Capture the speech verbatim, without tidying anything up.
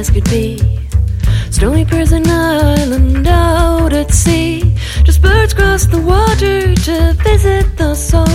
as could be. Stony prison island out at sea. Just birds cross the water to visit the soul.